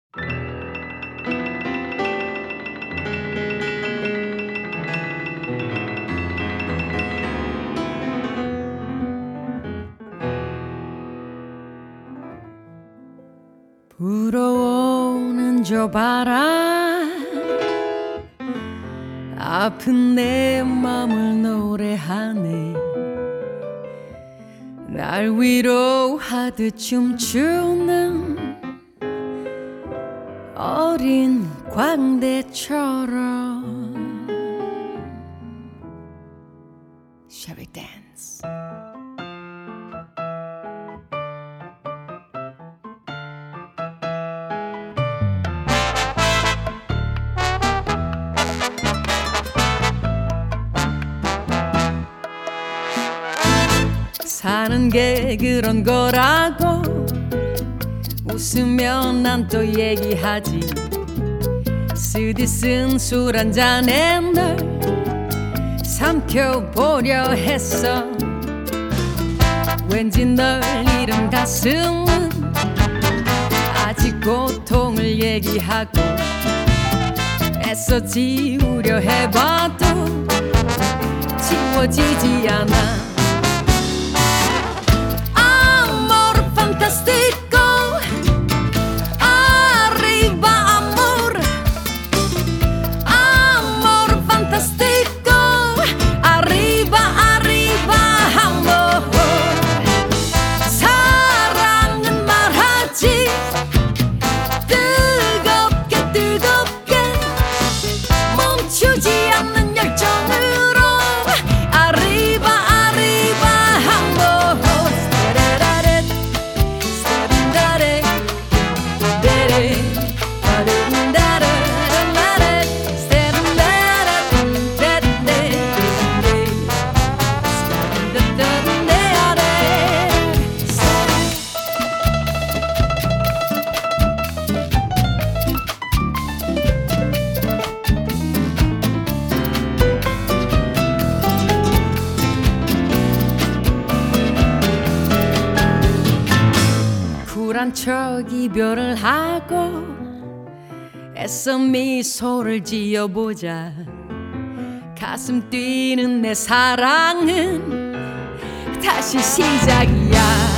불어오는 저 바람 아픈 내 맘을 노래하네. 날 위로하듯 춤추는 어린 광대처럼. Shall we dance? 사는 게 그런 거라고 웃으면 난 또 얘기하지. 쓰디쓴 술 한 잔에 널 삼켜보려 했어. 왠지 널 잃은 가슴은 아직 고통을 얘기하고 애써 지우려 해봐도 지워지지 않아. Fantastico, arriba amor, amor fantastico, arriba arriba amor. 사랑은 말하지 뜨겁게 뜨겁게 멈추지 않는 열정으로 arriba arriba amor. 쿨한 척 이별을 하고 애써 미소를 지어보자. 가슴 뛰는 내 사랑은 다시 시작이야.